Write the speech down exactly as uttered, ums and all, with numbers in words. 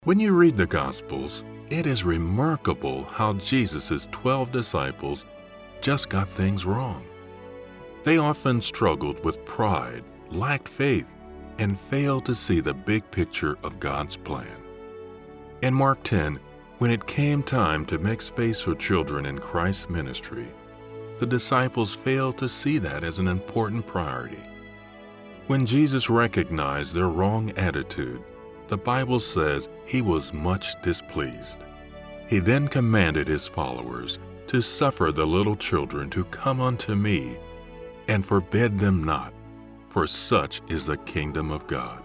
When you read the Gospels, it is remarkable how Jesus' twelve disciples just got things wrong. They often struggled with pride, lacked faith, and failed to see the big picture of God's plan. In Mark ten, when it came time to make space for children in Christ's ministry, the disciples failed to see that as an important priority. When Jesus recognized their wrong attitude, the Bible says he was much displeased. He then commanded his followers to suffer the little children to come unto me, and forbid them not, for such is the kingdom of God.